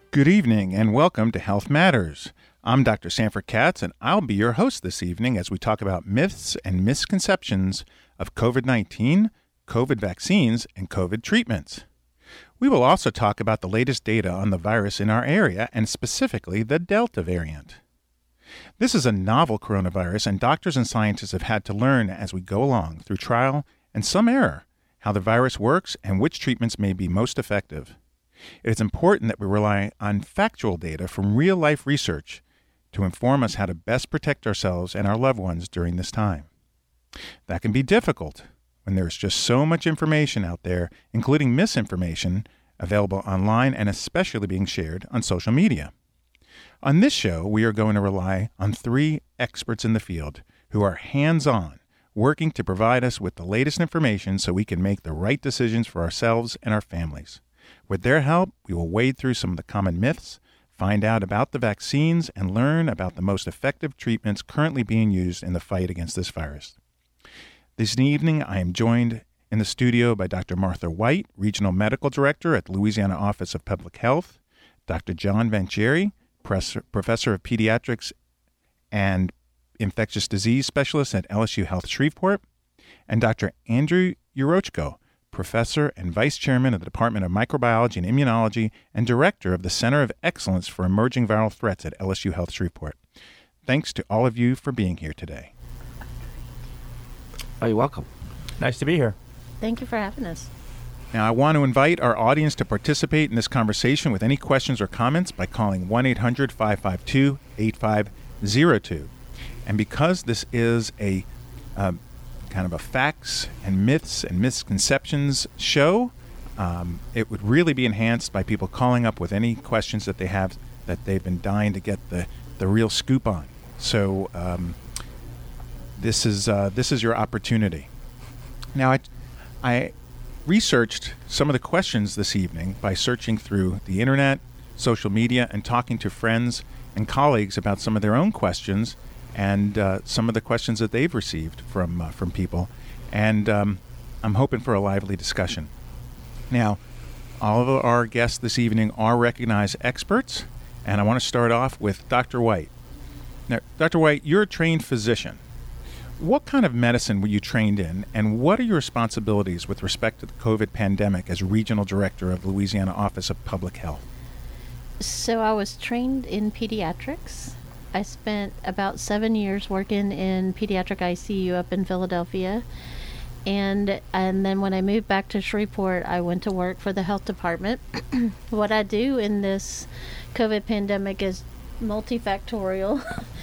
Good evening and welcome to Health Matters. I'm Dr. Sanford Katz and I'll be your host this evening as we talk about myths and misconceptions of COVID-19, COVID vaccines, and COVID treatments. We will also talk about the latest data on the virus in our area and specifically the Delta variant. This is a novel coronavirus and doctors and scientists have had to learn as we go along through trial and some error how the virus works and which treatments may be most effective. It is important that we rely on factual data from real-life research to inform us how to best protect ourselves and our loved ones during this time. That can be difficult when there is just so much information out there, including misinformation, available online and especially being shared on social media. On this show, we are going to rely on three experts in the field who are hands-on, working to provide us with the latest information so we can make the right decisions for ourselves and our families. With their help, we will wade through some of the common myths, find out about the vaccines, and learn about the most effective treatments currently being used in the fight against this virus. This evening, I am joined in the studio by Dr. Martha White, Regional Medical Director at the Louisiana Office of Public Health, Dr. John Vanchieri, Professor of Pediatrics and Infectious Disease Specialist at LSU Health Shreveport, and Dr. Andrew Urochko, Professor and Vice Chairman of the Department of Microbiology and Immunology and Director of the Center of Excellence for Emerging Viral Threats at LSU Health Shreveport. Thanks to all of you for being here today. Oh, you're welcome. Nice to be here. Thank you for having us. Now, I want to invite our audience to participate in this conversation with any questions or comments by calling 1-800-552-8502. And because this is a kind of a facts and myths and misconceptions show, it would really be enhanced by people calling up with any questions that they have that they've been dying to get the real scoop on. So this is your opportunity. Now, I researched some of the questions this evening by searching through the internet, social media, and talking to friends and colleagues about some of their own questions and some of the questions that they've received from people. And I'm hoping for a lively discussion. Now, all of our guests this evening are recognized experts, and I want to start off with Dr. White. Now, Dr. White, you're a trained physician. What kind of medicine were you trained in, and what are your responsibilities with respect to the COVID pandemic as Regional Director of the Louisiana Office of Public Health? So I was trained in pediatrics. I spent about 7 years working in pediatric ICU up in Philadelphia. And then when I moved back to Shreveport, I went to work for the health department. What I do in this COVID pandemic is multifactorial.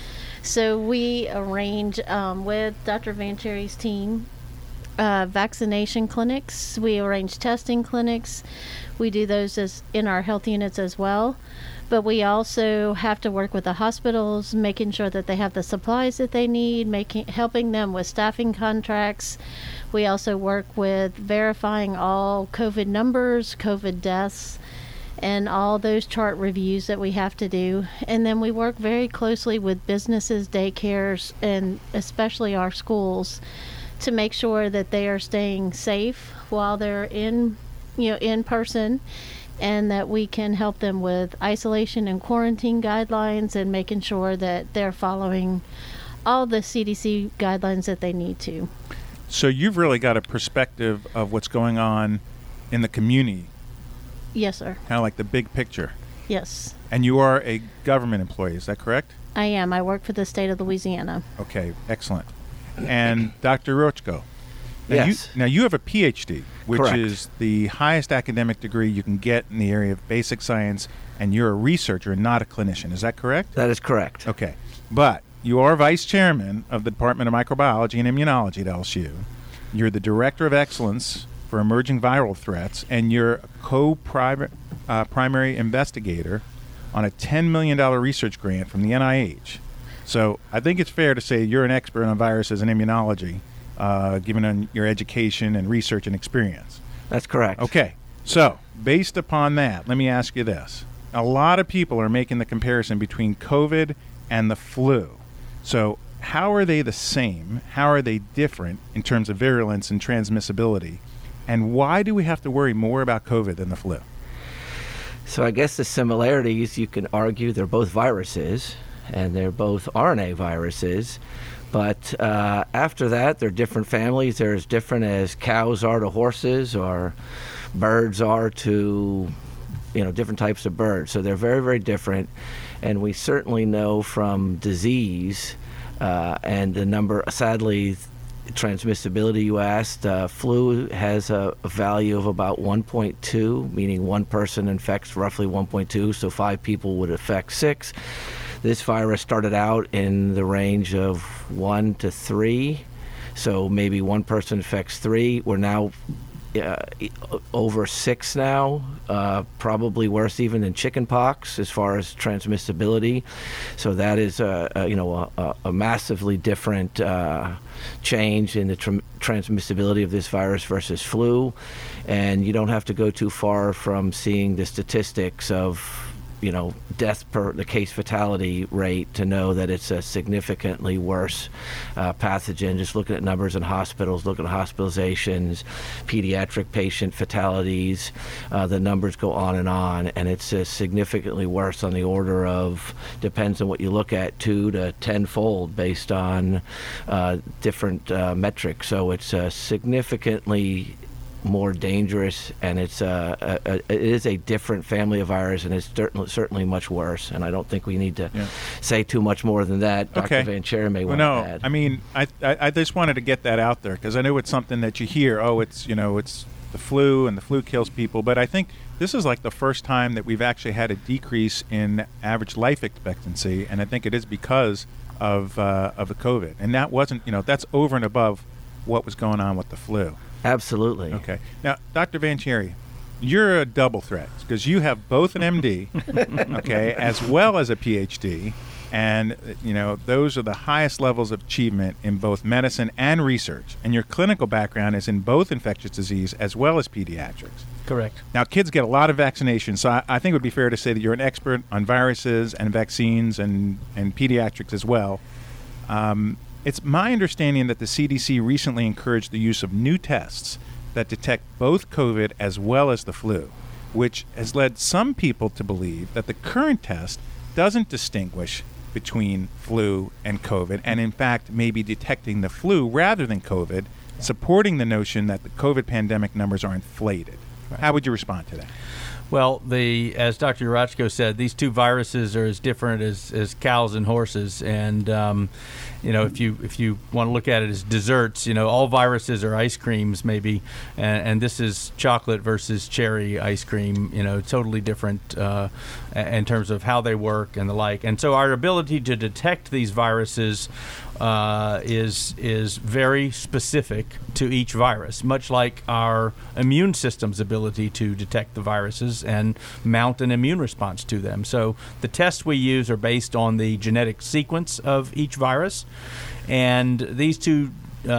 So we arrange with Dr. Vanchieri's team vaccination clinics. We arrange testing clinics. We do those in our health units as well. But we also have to work with the hospitals, making sure that they have the supplies that they need, helping them with staffing contracts. We also work with verifying all COVID numbers, COVID deaths, and all those chart reviews that we have to do. And then we work very closely with businesses, daycares, and especially our schools to make sure that they are staying safe while they're in person, and that we can help them with isolation and quarantine guidelines and making sure that they're following all the CDC guidelines that they need to. So you've really got a perspective of what's going on in the community. Yes, sir. Kind of like the big picture. Yes. And you are a government employee, is that correct? I am. I work for the state of Louisiana. Okay, excellent. And Dr. Rochko. Yes. Now you have a PhD, which Correct. is the highest academic degree you can get in the area of basic science, and you're a researcher, not a clinician. Is that correct? That is correct. Okay. But you are vice chairman of the Department of Microbiology and Immunology at LSU. You're the Director of Excellence for Emerging Viral Threats, and you're a co-primary investigator on a $10 million research grant from the NIH. So I think it's fair to say you're an expert on viruses and immunology, given on your education and research and experience. That's correct. Okay, so based upon that, let me ask you this. A lot of people are making the comparison between COVID and the flu. So how are they the same? How are they different in terms of virulence and transmissibility? And why do we have to worry more about COVID than the flu? So I guess the similarities, you can argue they're both viruses, and they're both RNA viruses. But after that, they're different families. They're as different as cows are to horses, or birds are to, different types of birds. So they're very, very different. And we certainly know from disease and the number, sadly, transmissibility you asked, flu has a value of about 1.2, meaning one person infects roughly 1.2, so 5 people would affect 6. This virus started out in the range of 1 to 3, so maybe one person infects 3. We're now over 6 now, probably worse even than chickenpox as far as transmissibility. So that is a massively different change in the transmissibility of this virus versus flu. And you don't have to go too far from seeing the statistics of death per the case fatality rate to know that it's a significantly worse pathogen. Just looking at numbers in hospitals, looking at hospitalizations, pediatric patient fatalities, the numbers go on, and it's significantly worse on the order of, depends on what you look at, 2 to 10-fold based on different metrics. So it's significantly more dangerous, and it is a different family of virus, and it's certainly much worse. And I don't think we need to say too much more than that. Okay. Dr. Vanchieri may want to add. I mean, I just wanted to get that out there because I know it's something that you hear. Oh, it's the flu, and the flu kills people. But I think this is like the first time that we've actually had a decrease in average life expectancy, and I think it is because of the COVID. And that wasn't, that's over and above what was going on with the flu. Absolutely. Okay. Now, Dr. Vanchieri, you're a double threat because you have both an MD, okay, as well as a PhD, and those are the highest levels of achievement in both medicine and research. And your clinical background is in both infectious disease as well as pediatrics. Correct. Now, kids get a lot of vaccinations, so I think it would be fair to say that you're an expert on viruses and vaccines and pediatrics as well. It's my understanding that the CDC recently encouraged the use of new tests that detect both COVID as well as the flu, which has led some people to believe that the current test doesn't distinguish between flu and COVID, and in fact may be detecting the flu rather than COVID, supporting the notion that the COVID pandemic numbers are inflated. Right. How would you respond to that? Well, as Dr. Yurachko said, these two viruses are as different as cows and horses. And, if you want to look at it as desserts, all viruses are ice creams maybe. And this is chocolate versus cherry ice cream, totally different in terms of how they work and the like. And so our ability to detect these viruses is very specific to each virus, much like our immune system's ability to detect the viruses and mount an immune response to them. So the tests we use are based on the genetic sequence of each virus, and these two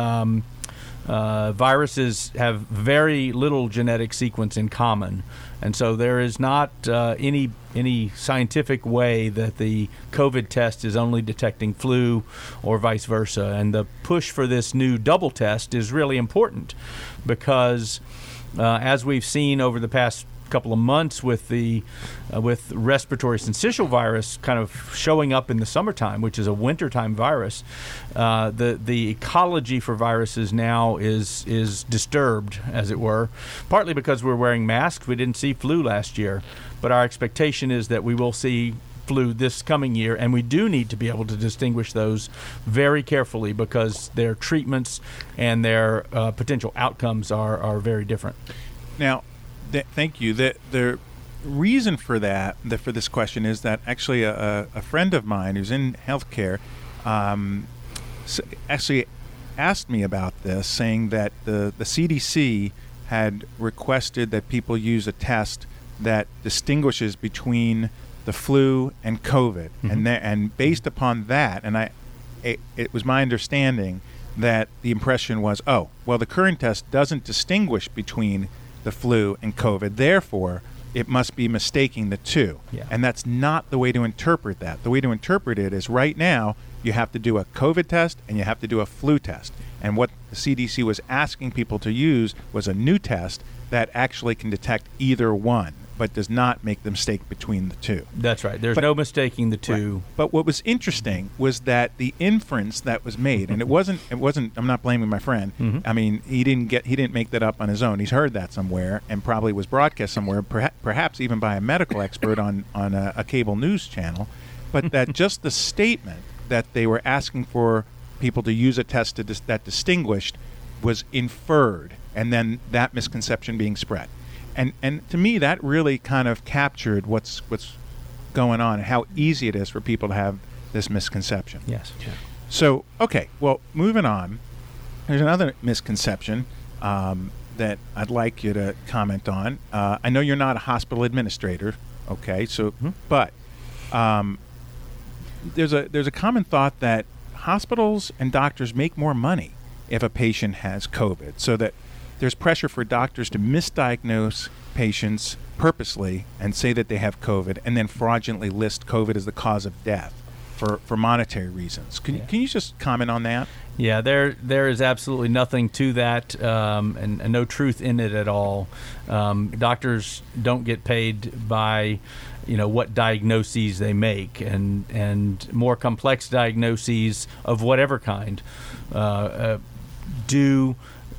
viruses have very little genetic sequence in common. And so there is not any scientific way that the COVID test is only detecting flu or vice versa. And the push for this new double test is really important because as we've seen over the past couple of months with respiratory syncytial virus kind of showing up in the summertime, which is a wintertime virus, the ecology for viruses now is disturbed, as it were, partly because we're wearing masks. We didn't see flu last year, but our expectation is that we will see flu this coming year, and we do need to be able to distinguish those very carefully because their treatments and their potential outcomes are very different. Now, thank you. The reason for for this question is that actually a friend of mine who's in healthcare actually asked me about this, saying that the CDC had requested that people use a test that distinguishes between the flu and COVID, and based upon that, and it was my understanding that the impression was, the current test doesn't distinguish between the flu and COVID, therefore it must be mistaking the two. Yeah. And that's not the way to interpret that. The way to interpret it is right now you have to do a COVID test and you have to do a flu test. And what the CDC was asking people to use was a new test that actually can detect either one. but does not make the mistake between the two. That's right. There's no mistaking the two. Right. But what was interesting was that the inference that was made, and it wasn't. I'm not blaming my friend. Mm-hmm. I mean, he didn't make that up on his own. He's heard that somewhere, and probably was broadcast somewhere, perhaps even by a medical expert on a cable news channel. But that just the statement that they were asking for people to use a test that distinguished was inferred, and then that misconception being spread. And to me, that really kind of captured what's going on and how easy it is for people to have this misconception. Yes. Yeah. So, okay, well, moving on, there's another misconception that I'd like you to comment on. I know you're not a hospital administrator, okay, so, but there's a common thought that hospitals and doctors make more money if a patient has COVID, so that there's pressure for doctors to misdiagnose patients purposely and say that they have COVID and then fraudulently list COVID as the cause of death for monetary reasons. Can you just comment on that? Yeah, there is absolutely nothing to that, and no truth in it at all. Doctors don't get paid by, what diagnoses they make, and more complex diagnoses of whatever kind do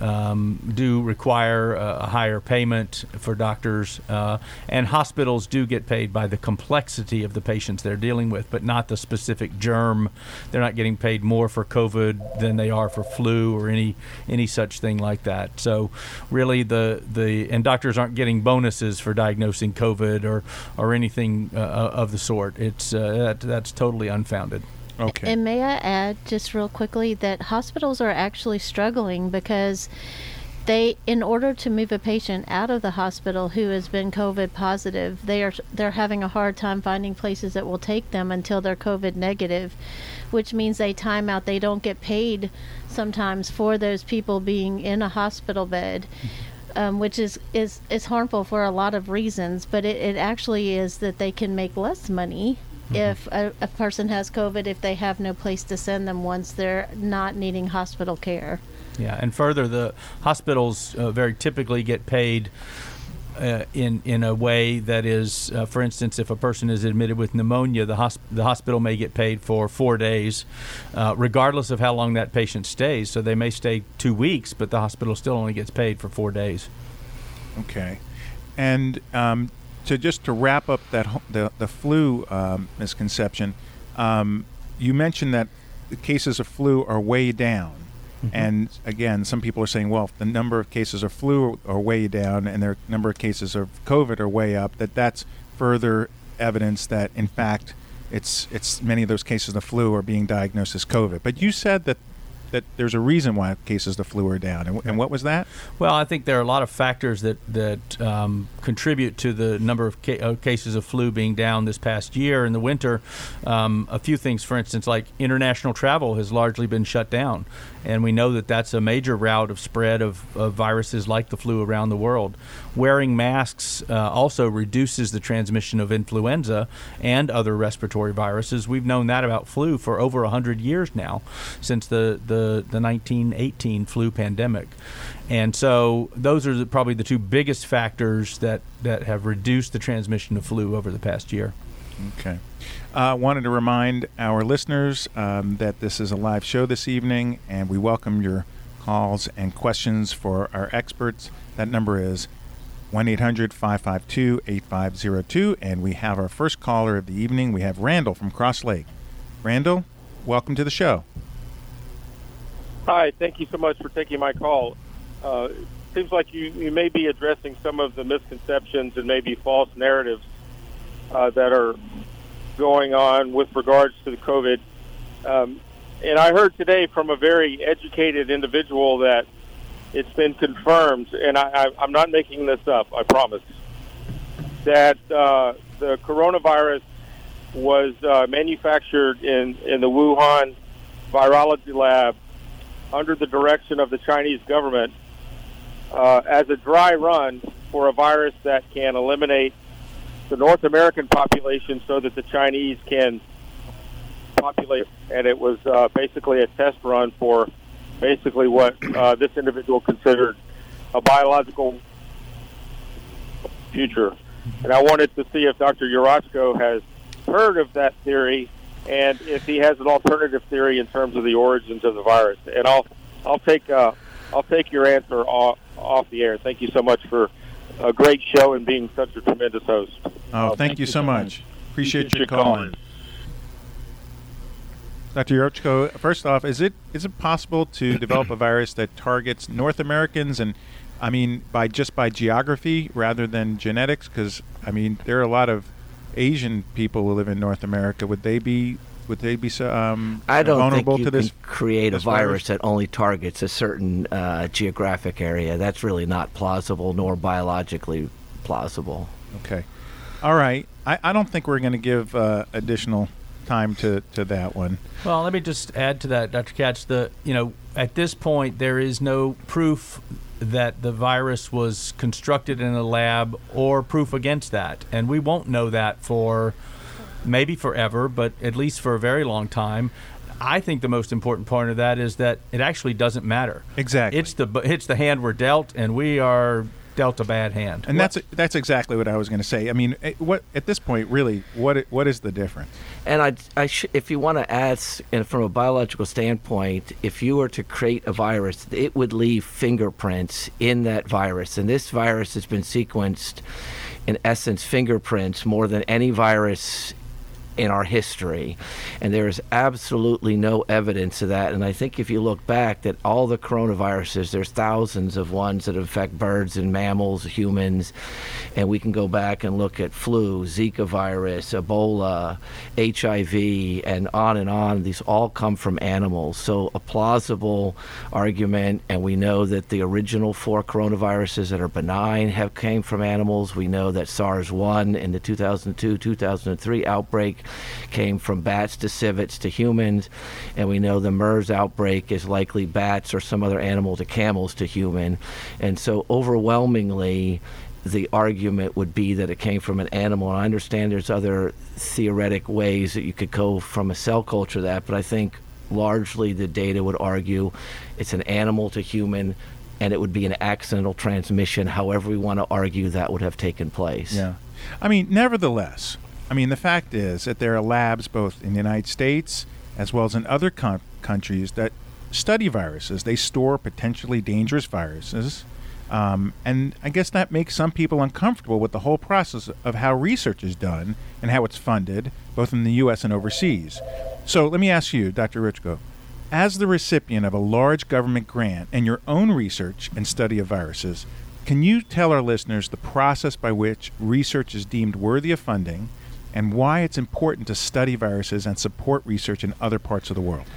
require a higher payment for doctors, and hospitals do get paid by the complexity of the patients they're dealing with, but not the specific germ. They're not getting paid more for COVID than they are for flu or any such thing like that. So really and doctors aren't getting bonuses for diagnosing COVID or anything of the sort. It's that's totally unfounded. Okay. And may I add just real quickly that hospitals are actually struggling because in order to move a patient out of the hospital who has been COVID positive, they're having a hard time finding places that will take them until they're COVID negative, which means they time out. They don't get paid sometimes for those people being in a hospital bed. Which is harmful for a lot of reasons, but it actually is that they can make less money if a person has COVID, if they have no place to send them once they're not needing hospital care. Yeah, and further, the hospitals very typically get paid in a way that is, for instance, if a person is admitted with pneumonia, the hospital may get paid for 4 days, regardless of how long that patient stays. So they may stay 2 weeks, but the hospital still only gets paid for 4 days. Okay, and to wrap up the flu misconception, you mentioned that the cases of flu are way down. Mm-hmm. And again, some people are saying, well, if the number of cases of flu are way down and the number of cases of COVID are way up, that's further evidence that, in fact, it's many of those cases of flu are being diagnosed as COVID. But you said that there's a reason why cases of flu are down. And what was that? Well, I think there are a lot of factors that contribute to the number of cases of flu being down this past year in the winter. A few things, for instance, like international travel has largely been shut down. And we know that that's a major route of spread of viruses like the flu around the world. Wearing masks also reduces the transmission of influenza and other respiratory viruses. We've known that about flu for over 100 years now, since the 1918 flu pandemic. And so those are probably the two biggest factors that have reduced the transmission of flu over the past year. Okay. Wanted to remind our listeners that this is a live show this evening, and we welcome your calls and questions for our experts. That number is 1-800-552-8502, and we have our first caller of the evening. We have Randall from Cross Lake. Randall, welcome to the show. Hi, thank you so much for taking my call. Seems like you may be addressing some of the misconceptions and maybe false narratives that are going on with regards to the COVID. And I heard today from a very educated individual that it's been confirmed, and I'm not making this up, I promise, that the coronavirus was manufactured in the Wuhan virology lab under the direction of the Chinese government as a dry run for a virus that can eliminate the North American population so that the Chinese can populate. And it was basically a test run for basically what this individual considered a biological future. And I wanted to see if Dr. Yurachko has heard of that theory and if he has an alternative theory in terms of the origins of the virus. And I'll take your answer off the air. Thank you so much for a great show and being such a tremendous host. Oh, thank you so much. Appreciate your calling. Dr. Yurachko, first off, is it possible to develop a virus that targets North Americans, and I mean by geography rather than genetics? Because I mean there are a lot of Asian people who live in North America. Would they be I don't vulnerable think you to this? Can create a virus that only targets a certain geographic area. That's really not plausible, nor biologically plausible. Okay, all right. I don't think we're going to give additional time to that one. Well, let me just add to that, Dr. Katz. At this point, there is no proof that the virus was constructed in a lab or proof against that, and we won't know that for maybe forever, but at least for a very long time. I think the most important part of that is that it actually doesn't matter. Exactly. It's the hand we're dealt, and we are dealt a bad hand. And that's exactly what I was going to say. I mean, what at this point, really, what is the difference? And if you want to ask, and from a biological standpoint, if you were to create a virus, it would leave fingerprints in that virus. And this virus has been sequenced, in essence, fingerprints more than any virus in our history, and there is absolutely no evidence of that. And I think if you look back at all the coronaviruses, there's thousands of ones that affect birds and mammals, humans, and we can go back and look at flu, Zika virus, Ebola, HIV, and on. These all come from animals. So a plausible argument, and we know that the original 4 coronaviruses that are benign came from animals. We know that SARS-1 in the 2002-2003 outbreak came from bats to civets to humans, and we know the MERS outbreak is likely bats or some other animal to camels to human. And so overwhelmingly the argument would be that it came from an animal. And I understand there's other theoretic ways that you could go from a cell culture that, but I think largely the data would argue it's an animal to human, and it would be an accidental transmission, however we want to argue that would have taken place. Yeah. I mean, nevertheless, the fact is that there are labs both in the United States as well as in other countries that study viruses. They store potentially dangerous viruses. And I guess that makes some people uncomfortable with the whole process of how research is done and how it's funded, both in the U.S. and overseas. So let me ask you, Dr. Yurachko, as the recipient of a large government grant and your own research and study of viruses, can you tell our listeners the process by which research is deemed worthy of funding and why it's important to study viruses and support research in other parts of the world?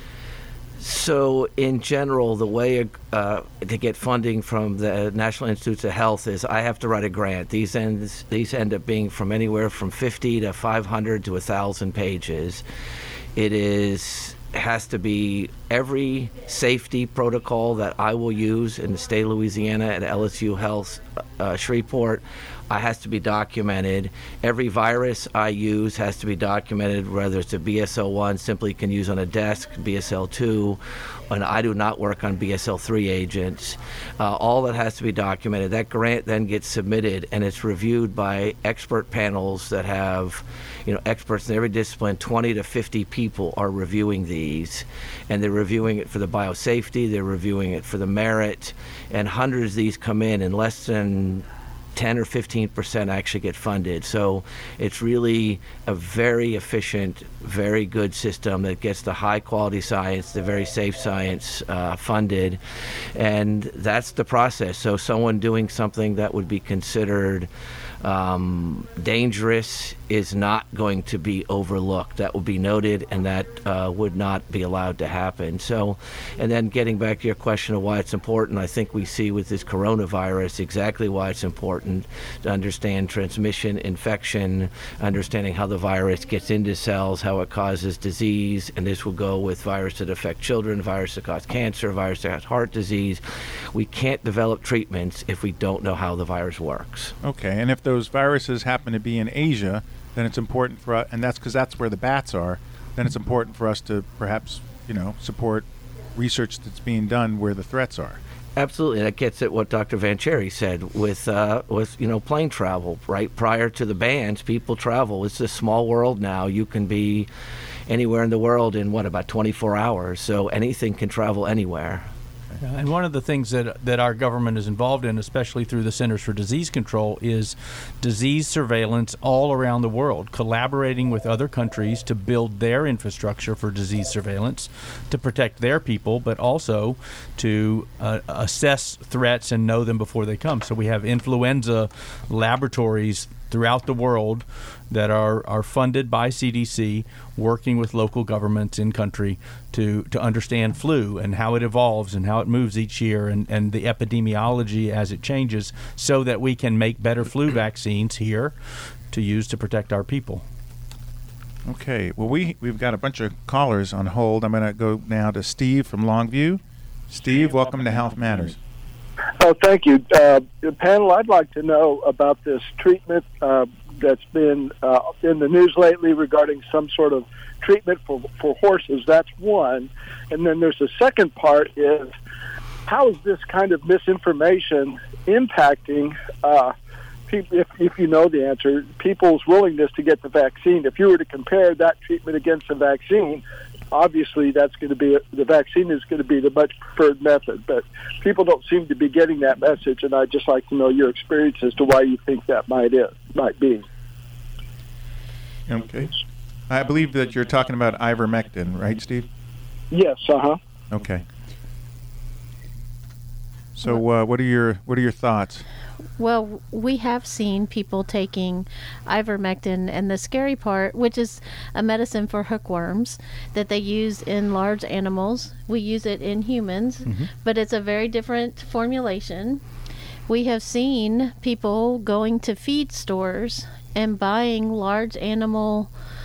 So, in general, the way to get funding from the National Institutes of Health is I have to write a grant. These end up being from anywhere from 50 to 500 to 1,000 pages. It has to be every safety protocol that I will use in the state of Louisiana at LSU Health Shreveport has to be documented. Every virus I use has to be documented, whether it's a BSL-1, simply can use on a desk, BSL-2, and I do not work on BSL-3 agents. All that has to be documented. That grant then gets submitted, and it's reviewed by expert panels that have, experts in every discipline. 20 to 50 people are reviewing these, and they're reviewing it for the biosafety, they're reviewing it for the merit, and hundreds of these come in, and less than 10 or 15% actually get funded. So it's really a very efficient, very good system that gets the high quality science, the very safe science funded. And that's the process. So someone doing something that would be considered dangerous is not going to be overlooked. That will be noted, and that would not be allowed to happen. So, and then getting back to your question of why it's important, I think we see with this coronavirus exactly why it's important to understand transmission, infection, understanding how the virus gets into cells, how it causes disease, and this will go with viruses that affect children, viruses that cause cancer, viruses that cause heart disease. We can't develop treatments if we don't know how the virus works. Okay, and if those viruses happen to be in Asia, then it's important for us, and that's because that's where the bats are, then it's important for us to perhaps, support research that's being done where the threats are. Absolutely, that gets at what Dr. Vancheri said with plane travel. Right prior to the bans, people travel. It's a small world now. You can be anywhere in the world in about 24 hours. So anything can travel anywhere. And one of the things that our government is involved in, especially through the Centers for Disease Control, is disease surveillance all around the world, collaborating with other countries to build their infrastructure for disease surveillance, to protect their people, but also to assess threats and know them before they come. So we have influenza laboratories throughout the world that are funded by CDC, working with local governments in country to understand flu and how it evolves and how it moves each year and the epidemiology as it changes, so that we can make better flu vaccines here to use to protect our people. Okay. Well, we've got a bunch of callers on hold. I'm going to go now to Steve from Longview. Steve, welcome to Health Matters. Oh, thank you. Panel, I'd like to know about this treatment that's been in the news lately regarding some sort of treatment for horses. That's one. And then there's a second part is, how is this kind of misinformation impacting people, if you know the answer, people's willingness to get the vaccine? If you were to compare that treatment against the vaccine, obviously that's going to be the vaccine is going to be the much preferred method, but people don't seem to be getting that message, and I'd just like to know your experience as to why you think that might be. Okay. I believe that you're talking about ivermectin, right, Steve? Yes. Okay. So what are your thoughts? Well, we have seen people taking ivermectin, and the scary part, which is a medicine for hookworms that they use in large animals. We use it in humans, but it's a very different formulation. We have seen people going to feed stores and buying large animal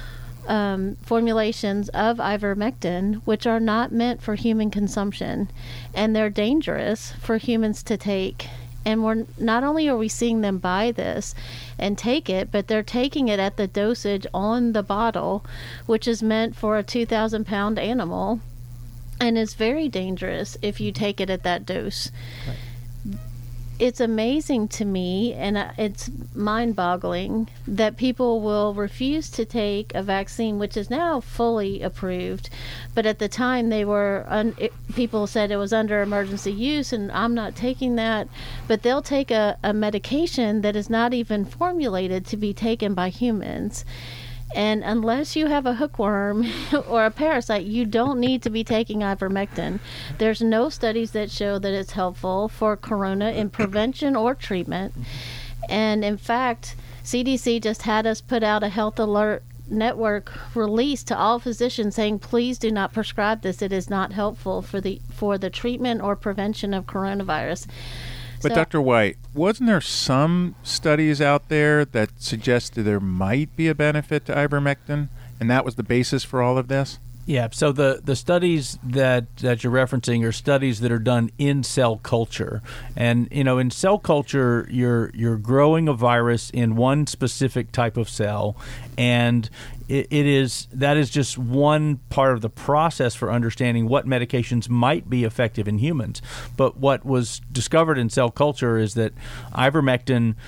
formulations of ivermectin, which are not meant for human consumption, and they're dangerous for humans to take. And we're not only are we seeing them buy this and take it, but they're taking it at the dosage on the bottle, which is meant for a 2,000-pound animal, and is very dangerous if you take it at that dose. Right. It's amazing to me, and it's mind-boggling, that people will refuse to take a vaccine which is now fully approved, but at the time they were people said it was under emergency use, and I'm not taking that, but they'll take a medication that is not even formulated to be taken by humans. And unless you have a hookworm or a parasite, you don't need to be taking ivermectin. There's no studies that show that it's helpful for corona in prevention or treatment. And in fact, CDC just had us put out a health alert network release to all physicians saying, please do not prescribe this. It is not helpful for the treatment or prevention of coronavirus. But Dr. White, wasn't there some studies out there that suggested there might be a benefit to ivermectin, and that was the basis for all of this? Yeah, so the studies that you're referencing are studies that are done in cell culture. And, in cell culture, you're growing a virus in one specific type of cell, and that is just one part of the process for understanding what medications might be effective in humans. But what was discovered in cell culture is that ivermectin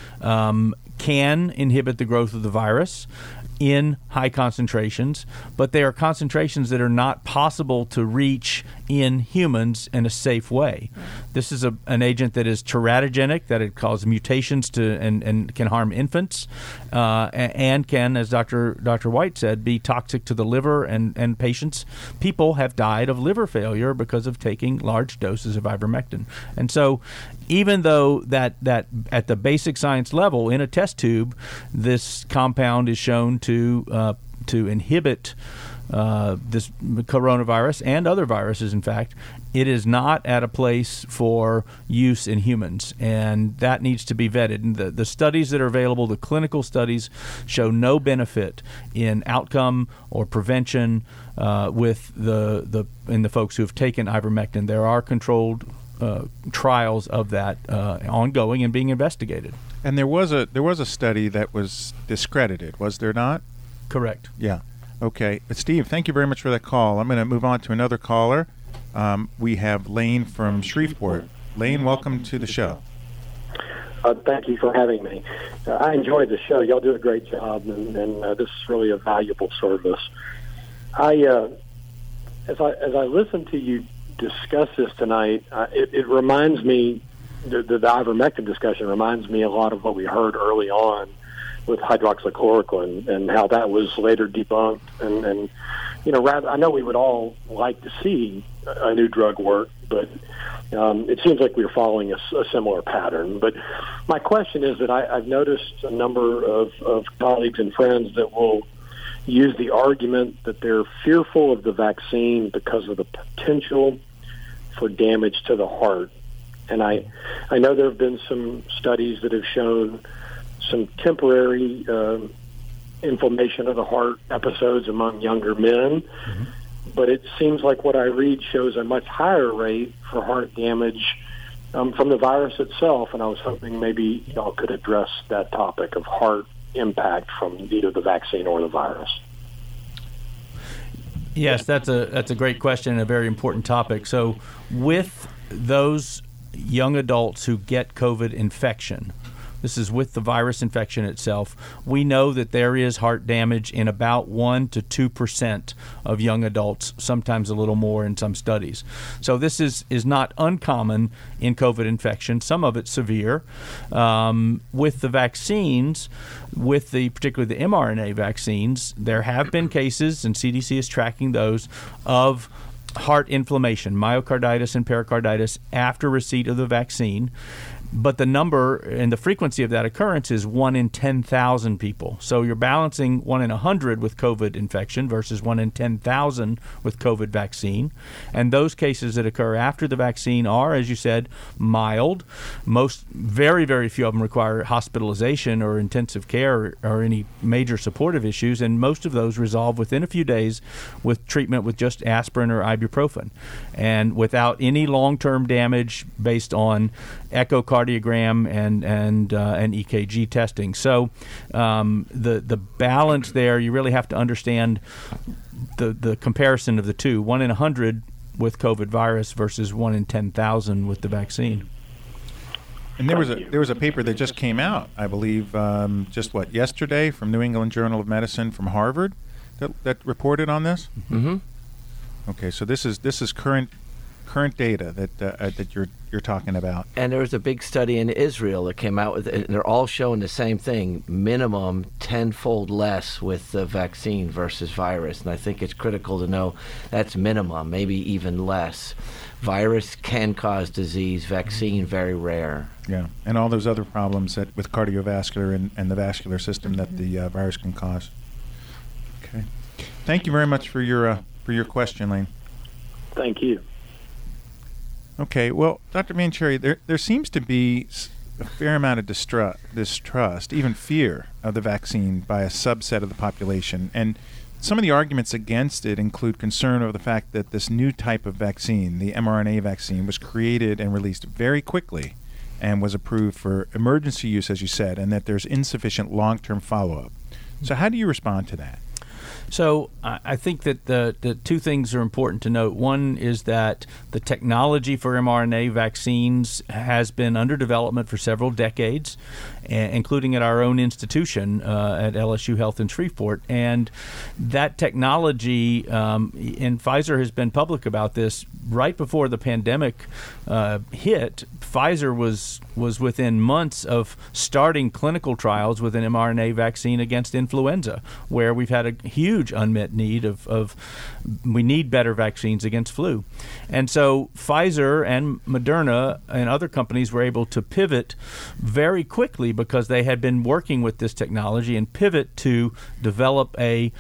can inhibit the growth of the virus in high concentrations, but they are concentrations that are not possible to reach in humans in a safe way. This is an agent that is teratogenic, that it causes mutations to and can harm infants, and can, as Dr. White said, be toxic to the liver, and people have died of liver failure because of taking large doses of ivermectin. And so even though that at the basic science level in a test tube, this compound is shown to inhibit this coronavirus and other viruses, in fact, it is not at a place for use in humans, and that needs to be vetted. And the studies that are available, the clinical studies, show no benefit in outcome or prevention with the folks who have taken ivermectin. There are controlled trials of that ongoing and being investigated. And there was a study that was discredited, was there not? Correct. Yeah. Okay. But Steve, thank you very much for that call. I'm going to move on to another caller. We have Lane from Shreveport. Lane, welcome to the show. Thank you for having me. I enjoyed the show. Y'all do a great job, and this is really a valuable service. As I listen to you discuss this tonight, it reminds me, the ivermectin discussion reminds me a lot of what we heard early on with hydroxychloroquine and how that was later debunked. And rather, I know we would all like to see a new drug work, but it seems like we're following a similar pattern. But my question is that I've noticed a number of colleagues and friends that will use the argument that they're fearful of the vaccine because of the potential for damage to the heart. And I know there have been some studies that have shown some temporary inflammation of the heart episodes among younger men. Mm-hmm. But it seems like what I read shows a much higher rate for heart damage from the virus itself, and I was hoping maybe y'all could address that topic of heart impact from either the vaccine or the virus. Yes, that's a great question and a very important topic. So with those young adults who get COVID infection, this is with the virus infection itself, we know that there is heart damage in about 1% to 2% of young adults, sometimes a little more in some studies. So this is not uncommon in COVID infection. Some of it's severe. With the vaccines, particularly the mRNA vaccines, there have been cases, and CDC is tracking those, of heart inflammation, myocarditis and pericarditis after receipt of the vaccine. But the number and the frequency of that occurrence is 1 in 10,000 people. So you're balancing 1 in 100 with COVID infection versus 1 in 10,000 with COVID vaccine. And those cases that occur after the vaccine are, as you said, mild. Very, very few of them require hospitalization or intensive care or any major supportive issues. And most of those resolve within a few days with treatment with just aspirin or ibuprofen, and without any long-term damage based on echocardiogram and EKG testing. So the balance there, you really have to understand the comparison of the two: 1 in 100 with COVID virus versus 1 in 10,000 with the vaccine. And there was a paper that just came out, I believe, yesterday, from New England Journal of Medicine from Harvard that reported on this. Mm-hmm. Okay, so this is current data that you're talking about. And there was a big study in Israel that came out with it, and they're all showing the same thing: minimum 10-fold less with the vaccine versus virus. And I think it's critical to know that's minimum, maybe even less. Virus can cause disease, vaccine very rare. Yeah, and all those other problems that with cardiovascular and the vascular system that the virus can cause. Okay, thank you very much for your question, Lane. Thank you. Okay, well, Dr. Mancheri, there seems to be a fair amount of distrust, even fear of the vaccine by a subset of the population. And some of the arguments against it include concern over the fact that this new type of vaccine, the mRNA vaccine, was created and released very quickly and was approved for emergency use, as you said, and that there's insufficient long-term follow-up. So how do you respond to that? So I think that the two things are important to note. One is that the technology for mRNA vaccines has been under development for several decades, including at our own institution at LSU Health in Shreveport. And that technology, and Pfizer has been public about this, right before the pandemic hit, Pfizer was within months of starting clinical trials with an mRNA vaccine against influenza, where we've had a huge unmet need of we need better vaccines against flu. And so Pfizer and Moderna and other companies were able to pivot very quickly because they had been working with this technology and pivot to develop a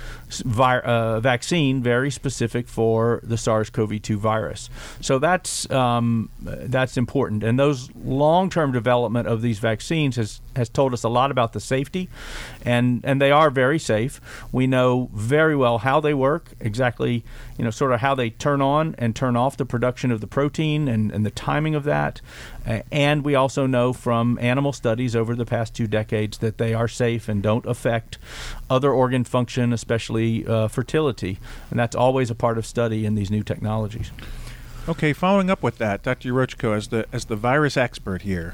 vaccine very specific for the SARS-CoV-2 virus. So that's important. And those long-term development of these vaccines has told us a lot about the safety, and they are very safe. We know very well how they work, exactly, sort of how they turn on and turn off the production of the protein and the timing of that. And we also know from animal studies over the past 2 decades that they are safe and don't affect other organ function, especially fertility. And that's always a part of study in these new technologies. Okay, following up with that, Dr. Yurotchko, as the virus expert here,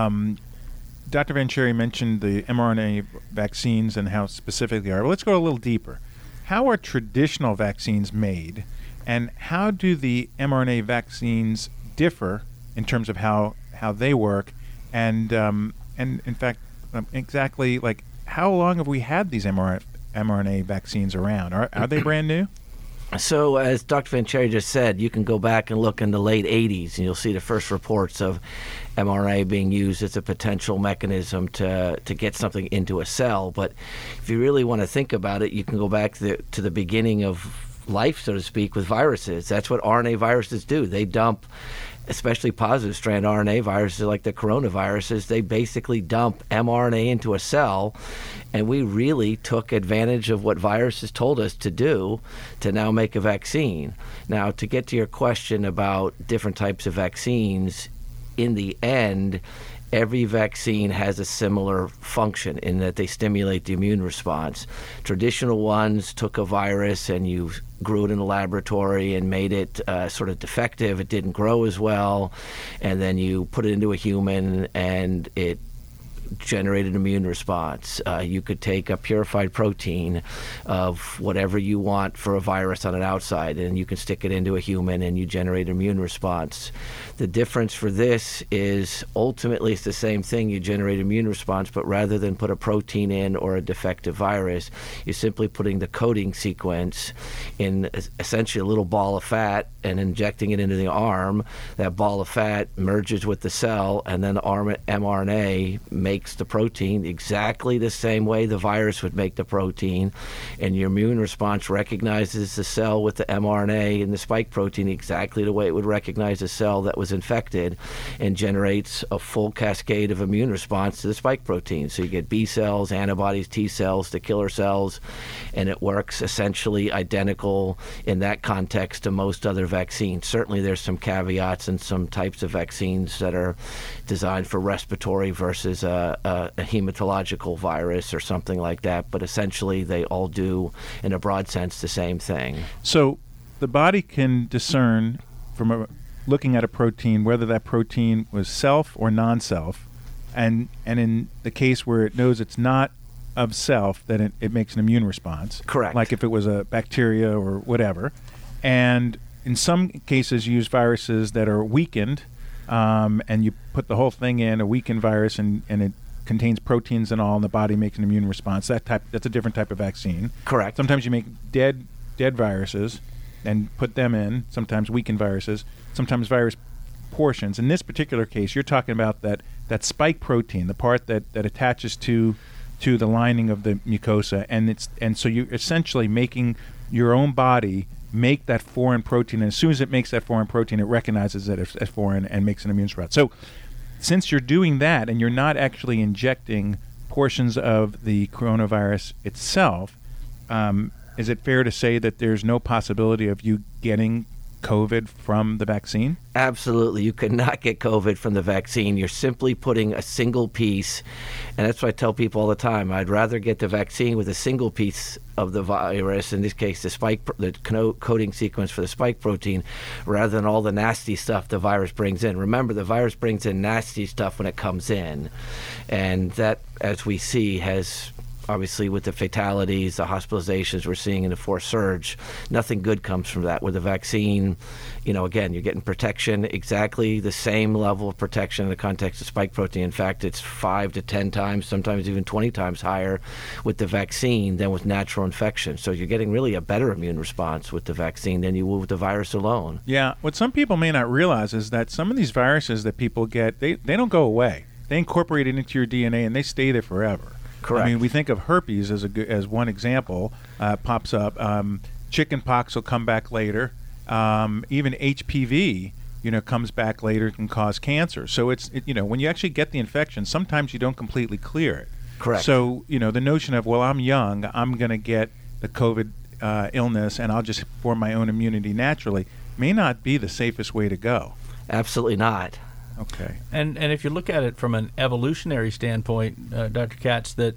Dr. Vancheri mentioned the mRNA vaccines and how specific they are. Well, let's go a little deeper. How are traditional vaccines made, and how do the mRNA vaccines differ in terms of how they work, and in fact, exactly like how long have we had these mRNA vaccines around? Are they brand new? So, as Dr. Vancheri just said, you can go back and look in the late 80s, and you'll see the first reports of mRNA being used as a potential mechanism to get something into a cell. But if you really want to think about it, you can go back to the beginning of life, so to speak, with viruses. That's what RNA viruses do. They dump, especially positive strand RNA viruses like the coronaviruses, they basically dump mRNA into a cell, and we really took advantage of what viruses told us to do to now make a vaccine. Now, to get to your question about different types of vaccines, in the end, every vaccine has a similar function in that they stimulate the immune response. Traditional ones took a virus and you grew it in a laboratory and made it sort of defective. It didn't grow as well. And then you put it into a human and it generated immune response. You could take a purified protein of whatever you want for a virus on an outside, and you can stick it into a human and you generate an immune response. The difference for this is ultimately it's the same thing. You generate immune response, but rather than put a protein in or a defective virus, you're simply putting the coding sequence in essentially a little ball of fat and injecting it into the arm. That ball of fat merges with the cell, and then the mRNA makes the protein exactly the same way the virus would make the protein, and your immune response recognizes the cell with the mRNA and the spike protein exactly the way it would recognize a cell that was infected, and generates a full cascade of immune response to the spike protein. So you get B cells, antibodies, T cells, the killer cells, and it works essentially identical in that context to most other vaccines. Certainly there's some caveats and some types of vaccines that are designed for respiratory versus a hematological virus or something like that, but essentially they all do, in a broad sense, the same thing. So the body can discern from looking at a protein whether that protein was self or non-self, and in the case where it knows it's not of self, then it makes an immune response. Correct. Like if it was a bacteria or whatever. And in some cases you use viruses that are weakened, and you put the whole thing in a weakened virus, and it contains proteins and all, and the body makes an immune response. That's a different type of vaccine. Correct. Sometimes you make dead viruses and put them in, sometimes weakened viruses, sometimes virus portions. In this particular case, you're talking about that spike protein, the part that attaches to the lining of the mucosa, and so you're essentially making your own body make that foreign protein, and as soon as it makes that foreign protein, it recognizes it as foreign and makes an immune response. So since you're doing that and you're not actually injecting portions of the coronavirus itself, is it fair to say that there's no possibility of you getting COVID from the vaccine? Absolutely. You cannot get COVID from the vaccine. You're simply putting a single piece, and that's what I tell people all the time. I'd rather get the vaccine with a single piece of the virus, in this case the coding sequence for the spike protein, rather than all the nasty stuff the virus brings in. Remember, the virus brings in nasty stuff when it comes in, and that, as we see, has obviously with the fatalities, the hospitalizations we're seeing in the fourth surge, nothing good comes from that. With the vaccine, again, you're getting protection, exactly the same level of protection in the context of spike protein. In fact, it's 5 to 10 times, sometimes even 20 times higher with the vaccine than with natural infection. So you're getting really a better immune response with the vaccine than you will with the virus alone. Yeah. What some people may not realize is that some of these viruses that people get, they don't go away. They incorporate it into your DNA and they stay there forever. Correct. I mean, we think of herpes as one example, pops up. Chicken pox will come back later. Even HPV, comes back later, can cause cancer. So when you actually get the infection, sometimes you don't completely clear it. Correct. So, the notion of, well, I'm young, I'm going to get the COVID illness and I'll just form my own immunity naturally, may not be the safest way to go. Absolutely not. Okay. And if you look at it from an evolutionary standpoint, Dr. Katz, that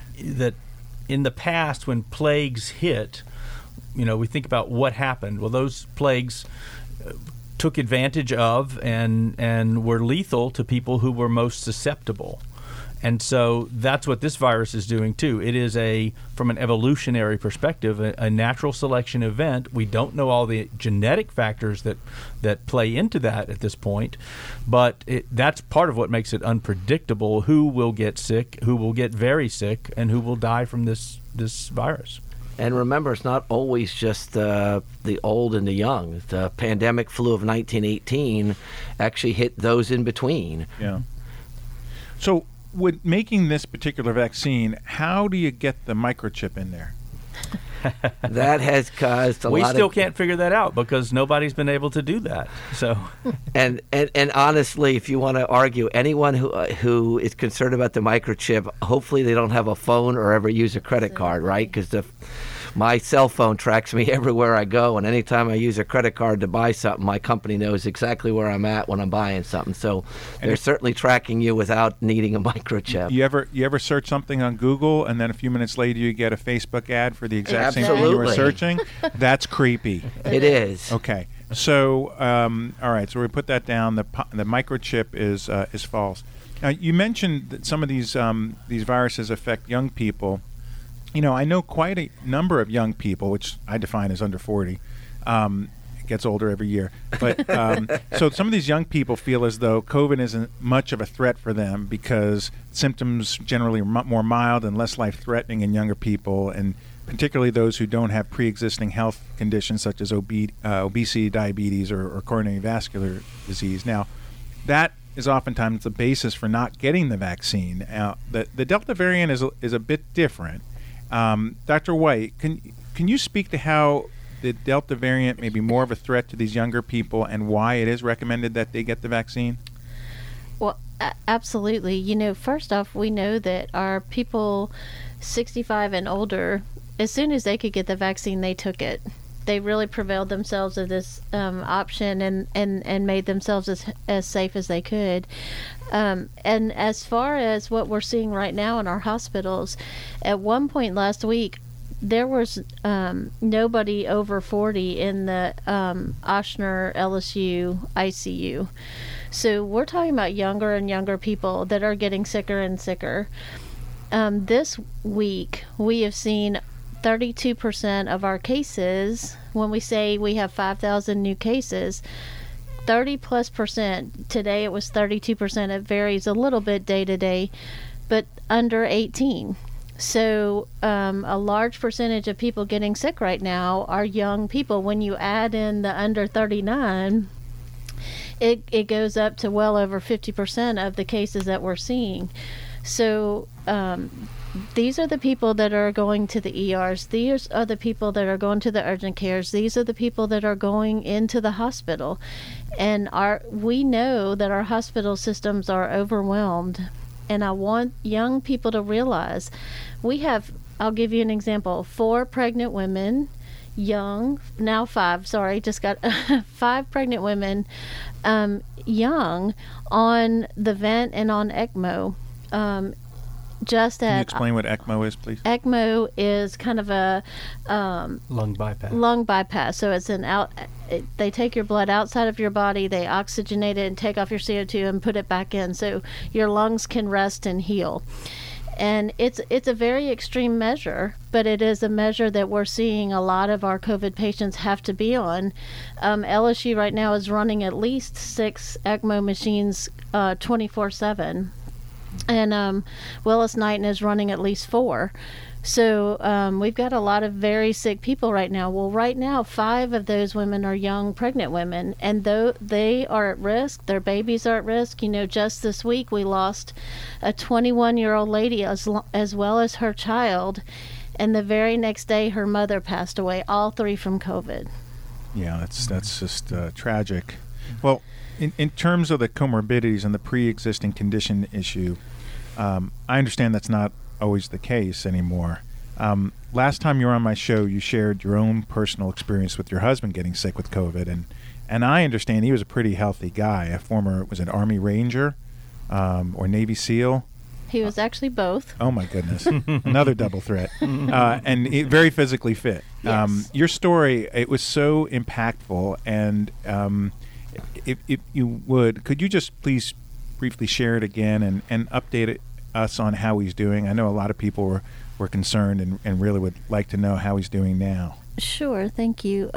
in the past when plagues hit, we think about what happened. Well, those plagues took advantage of and were lethal to people who were most susceptible. And so that's what this virus is doing too. It is from an evolutionary perspective, a natural selection event. We don't know all the genetic factors that play into that at this point, but that's part of what makes it unpredictable. Who will get sick, who will get very sick, and who will die from this virus. And remember, it's not always just the old and the young. The pandemic flu of 1918 actually hit those in between. Yeah. So, with making this particular vaccine, how do you get the microchip in there? That has caused we still can't figure that out because nobody's been able to do that. So, and honestly, if you want to argue, anyone who is concerned about the microchip, hopefully they don't have a phone or ever use a credit card, right? Because my cell phone tracks me everywhere I go, and anytime I use a credit card to buy something, my company knows exactly where I'm at when I'm buying something. So they're certainly tracking you without needing a microchip. You ever search something on Google, and then a few minutes later you get a Facebook ad for the exact same thing you were searching? That's creepy. It is. Okay. So, all right. So we put that down. The microchip is false. Now, you mentioned that some of these viruses affect young people. You know, I know quite a number of young people, which I define as under 40. It gets older every year. But so some of these young people feel as though COVID isn't much of a threat for them because symptoms generally are more mild and less life-threatening in younger people, and particularly those who don't have pre-existing health conditions such as obesity, diabetes, or coronary vascular disease. Now, that is oftentimes the basis for not getting the vaccine. The Delta variant is a bit different. Dr. White, can you speak to how the Delta variant may be more of a threat to these younger people and why it is recommended that they get the vaccine? Well, absolutely. You know, first off, we know that our people 65 and older, as soon as they could get the vaccine, they took it. They really prevailed themselves of this option and made themselves as safe as they could. And as far as what we're seeing right now in our hospitals, at one point last week, there was nobody over 40 in the Ochsner LSU ICU. So we're talking about younger and younger people that are getting sicker and sicker. This week, we have seen 32% of our cases, when we say we have 5,000 new cases, 30+%. Today it was 32%. It varies a little bit day to day, but under 18. So a large percentage of people getting sick right now are young people. When you add in the under 39, it goes up to well over 50% of the cases that we're seeing. So these are the people that are going to the ERs. These are the people that are going to the urgent cares. These are the people that are going into the hospital. And we know that our hospital systems are overwhelmed. And I want young people to realize we have, I'll give you an example, 4 pregnant women, young, now 5, sorry, just got 5 pregnant women, young, on the vent and on ECMO. Can you explain what ECMO is, please? ECMO is kind of a lung bypass. Lung bypass. So it's they take your blood outside of your body, they oxygenate it and take off your CO2 and put it back in so your lungs can rest and heal. And it's a very extreme measure, but it is a measure that we're seeing a lot of our COVID patients have to be on. LSU right now is running at least 6 ECMO machines 24/7. And Willis-Knighton is running at least 4. So we've got a lot of very sick people right now. Well, right now, 5 of those women are young pregnant women, and though they are at risk, their babies are at risk. You know, just this week we lost a 21-year-old lady as well as her child, and the very next day her mother passed away, all 3 from COVID. Yeah, that's just tragic. Well, in terms of the comorbidities and the pre-existing condition issue, I understand that's not always the case anymore. Last time you were on my show, you shared your own personal experience with your husband getting sick with COVID, and I understand he was a pretty healthy guy. Was an Army Ranger or Navy SEAL? He was actually both. Oh my goodness, another double threat, and very physically fit. Yes. Your story, it was so impactful, and if you would, could you just please briefly share it again and update us on how he's doing? I know a lot of people were concerned and really would like to know how he's doing now. Sure, thank you.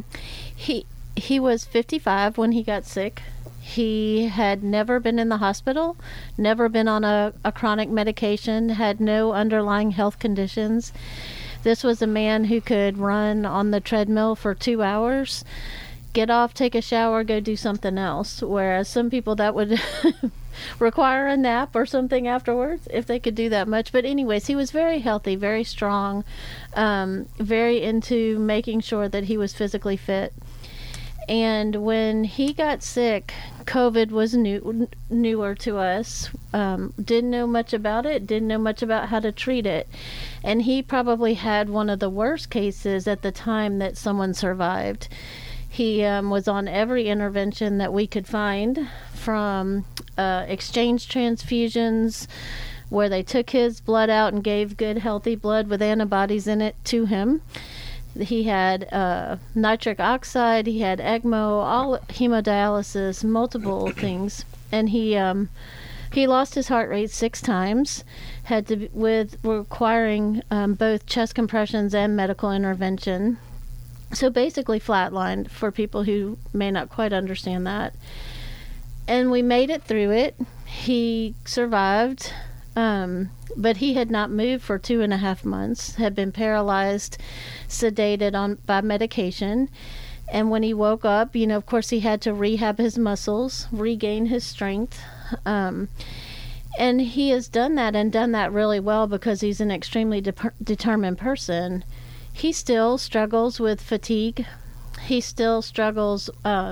He was 55 when he got sick. He had never been in the hospital, never been on a chronic medication, had no underlying health conditions. This was a man who could run on the treadmill for 2 hours, get off, take a shower, go do something else. Whereas some people that would require a nap or something afterwards if they could do that much. But anyways, he was very healthy, very strong, very into making sure that he was physically fit. And when he got sick, COVID was newer to us. Didn't know much about it, didn't know much about how to treat it. And he probably had one of the worst cases at the time that someone survived. He was on every intervention that we could find, from exchange transfusions, where they took his blood out and gave good, healthy blood with antibodies in it to him. He had nitric oxide, he had ECMO, all hemodialysis, multiple things. And he lost his heart rate 6 times, with requiring both chest compressions and medical intervention. So basically flatlined, for people who may not quite understand that. And we made it through it. He survived, but he had not moved for 2.5 months, had been paralyzed, sedated by medication. And when he woke up, of course he had to rehab his muscles, regain his strength. And he has done that, and done that really well, because he's an extremely determined person. He still struggles with fatigue. He still struggles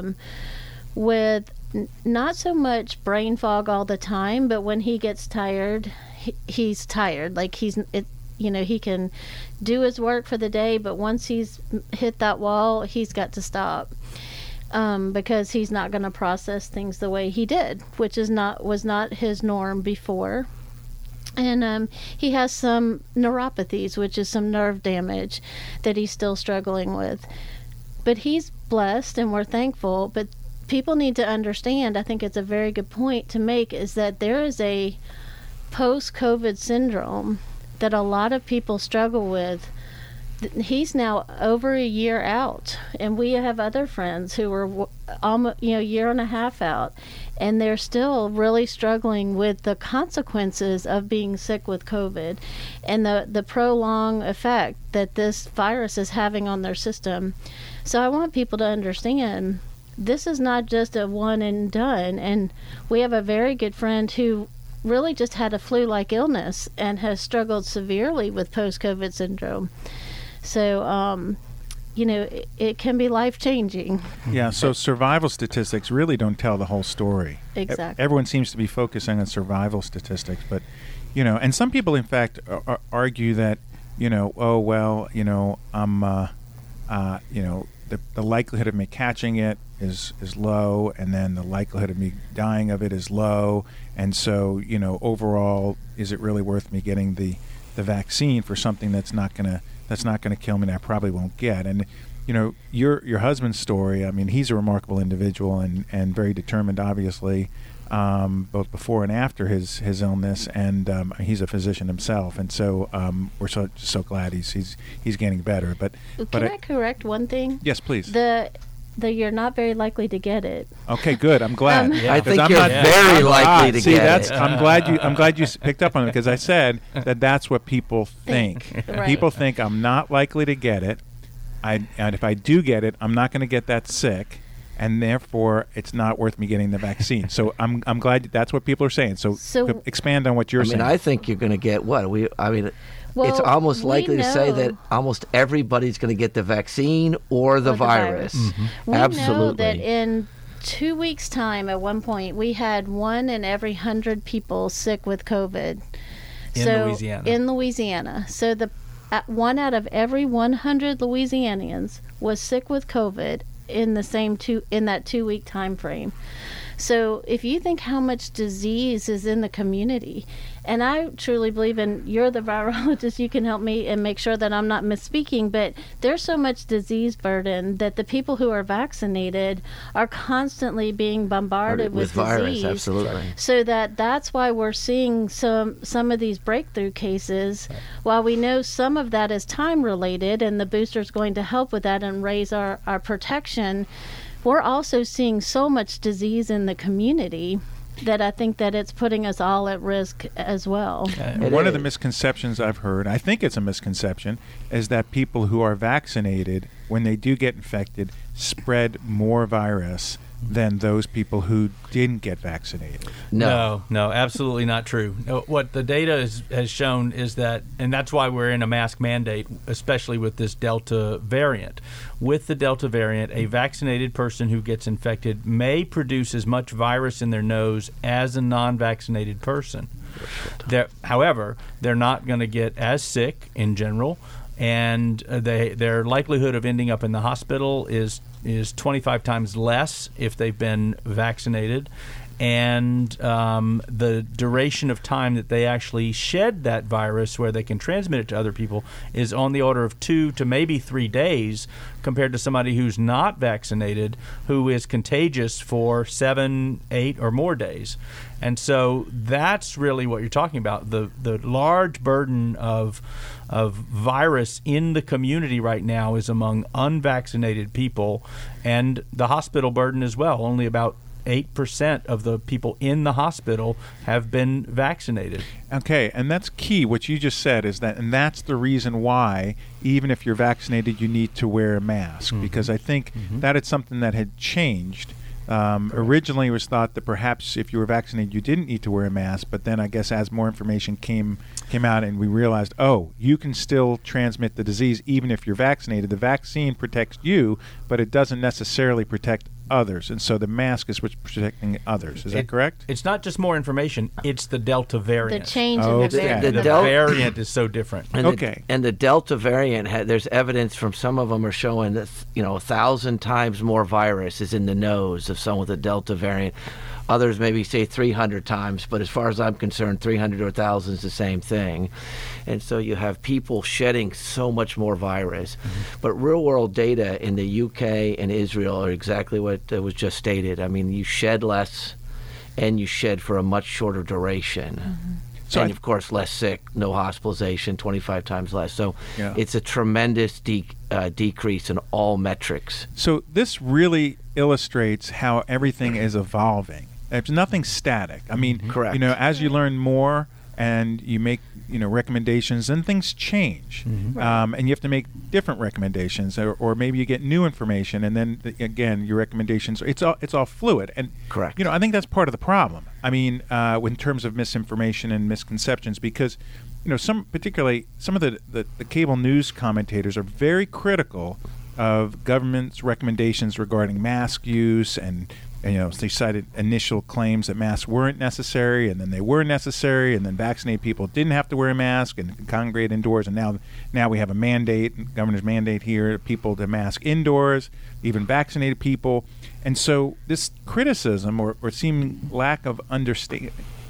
with not so much brain fog all the time, but when he gets tired, he's tired. Like he can do his work for the day, but once he's hit that wall, he's got to stop, because he's not going to process things the way he did, which was not his norm before. And he has some neuropathies, which is some nerve damage that he's still struggling with. But he's blessed, and we're thankful. But people need to understand, I think it's a very good point to make, is that there is a post-COVID syndrome that a lot of people struggle with. He's now over a year out, and we have other friends who are almost, a year and a half out, and they're still really struggling with the consequences of being sick with COVID and the prolonged effect that this virus is having on their system. So I want people to understand, this is not just a one and done. And we have a very good friend who really just had a flu-like illness and has struggled severely with post-COVID syndrome. So, it can be life-changing. Yeah, so survival statistics really don't tell the whole story. Exactly. Everyone seems to be focusing on survival statistics, but, and some people, in fact, argue that, the likelihood of me catching it is low, and then the likelihood of me dying of it is low, and so, overall, is it really worth me getting the vaccine for something that's not going to kill me and I probably won't get? And your husband's story, I mean, he's a remarkable individual and very determined, obviously, both before and after his illness, and he's a physician himself, and so we're so glad he's getting better. But can I correct one thing? Yes, please. You're not very likely to get it. Okay, good. I'm glad. I think you're very likely to get it. I'm glad you picked up on it, because I said that's what people think. Right. People think I'm not likely to get it, and if I do get it, I'm not going to get that sick, and therefore it's not worth me getting the vaccine. So I'm glad that's what people are saying. So expand on what you're saying. I think you're going to get what? Well, it's almost likely to say that almost everybody's going to get the vaccine or the virus. Mm-hmm. We Absolutely. know that in 2 weeks' time, at one point, we had 1 in every 100 people sick with COVID. In Louisiana. So 1 out of every 100 Louisianians was sick with COVID in that 2 week time frame. So if you think how much disease is in the community, and I truly believe, and you're the virologist, you can help me and make sure that I'm not misspeaking, but there's so much disease burden that the people who are vaccinated are constantly being bombarded with virus, disease. absolutely. So that's why we're seeing some of these breakthrough cases. While we know some of that is time related and the booster is going to help with that and raise our protection, we're also seeing so much disease in the community that I think that it's putting us all at risk as well. One of the misconceptions I've heard, I think it's a misconception, is that people who are vaccinated, when they do get infected, spread more virus than those people who didn't get vaccinated. No, absolutely not true. No, what the data has shown is that, and that's why we're in a mask mandate, especially with this Delta variant. With the Delta variant, a vaccinated person who gets infected may produce as much virus in their nose as a non-vaccinated person. However, they're not going to get as sick in general, and their likelihood of ending up in the hospital is 25 times less if they've been vaccinated, and the duration of time that they actually shed that virus where they can transmit it to other people is on the order of 2 to maybe 3 days, compared to somebody who's not vaccinated who is contagious for 7, 8 or more days. And so that's really what you're talking about, the large burden of virus in the community right now is among unvaccinated people, and the hospital burden as well. Only about 8% of the people in the hospital have been vaccinated. Okay, and that's key. What you just said is that, and that's the reason why, even if you're vaccinated, you need to wear a mask, because I think that is something that had changed. Originally, it was thought that perhaps if you were vaccinated, you didn't need to wear a mask. But then, I guess, as more information came out, and we realized, you can still transmit the disease even if you're vaccinated. The vaccine protects you, but it doesn't necessarily protect others, and so the mask is what's protecting others. Is that correct? It's not just more information; it's the Delta variant. The change in the variant. The variant is so different. And the Delta variant, there's evidence from some of them are showing that 1,000 times more virus is in the nose of someone with the Delta variant. Others maybe say 300 times, but as far as I'm concerned, 300 or 1,000 is the same thing. And so you have people shedding so much more virus. But real-world data in the UK and Israel are exactly what was just stated. I mean, you shed less, and you shed for a much shorter duration. So and, of course, less sick, no hospitalization, 25 times less. So it's a tremendous decrease in all metrics. So this really illustrates how everything is evolving. There's nothing static. I mean, correct. As you learn more and you make recommendations, then things change, and you have to make different recommendations, or maybe you get new information, and then again your recommendations. It's all fluid, and correct. I think that's part of the problem. I mean, in terms of misinformation and misconceptions, because some of the cable news commentators are very critical of government's recommendations regarding mask use, and they cited initial claims that masks weren't necessary, and then they were necessary, and then vaccinated people didn't have to wear a mask and could congregate indoors, and now we have a mandate, governor's mandate here, people to mask indoors, even vaccinated people. And so this criticism or seeming lack of understanding